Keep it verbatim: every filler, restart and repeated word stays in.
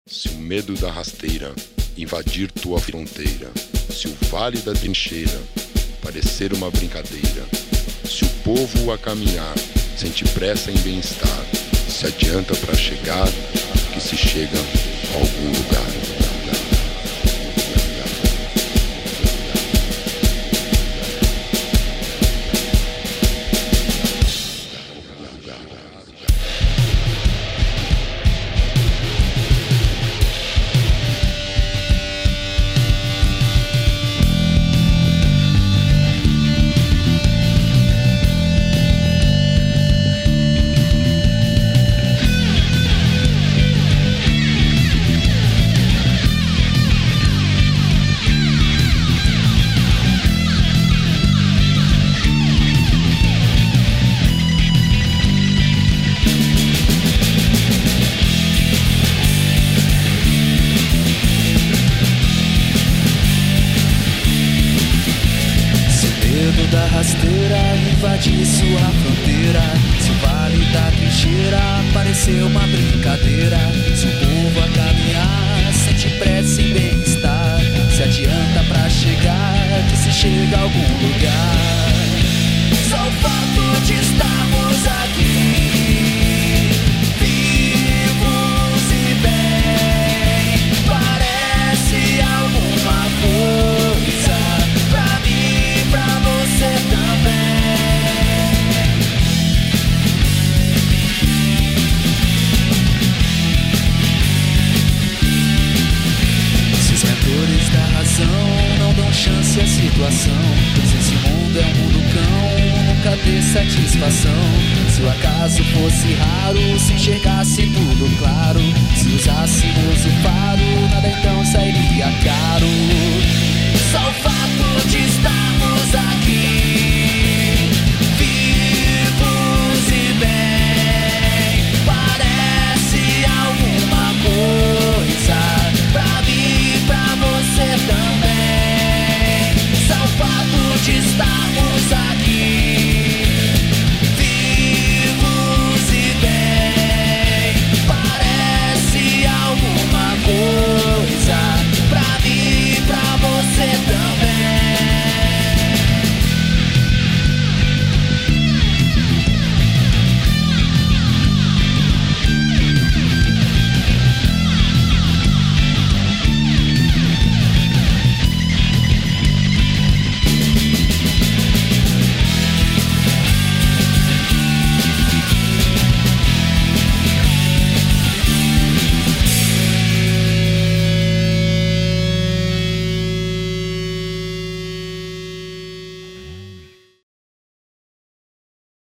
Se o medo da rasteira invadir tua fronteira, se o vale da trincheira parecer uma brincadeira, se o povo a caminhar sente pressa em bem-estar, se adianta pra chegar, que se chega a algum lugar. Da rasteira invadir sua fronteira, se o vale da trincheira pareceu uma brincadeira, se o povo a caminhar sente pressa em bem-estar, se adianta pra chegar, que se chega a algum lugar. Só o fato de estarmos aqui, vivos e bem, parece alguma coisa pra mim, pra você também. Se os mentores da razão não dão chance à situação, se esse mundo é um mundo cão, nunca dê satisfação. Se o acaso fosse raro, se enxergasse tudo claro, se usássemos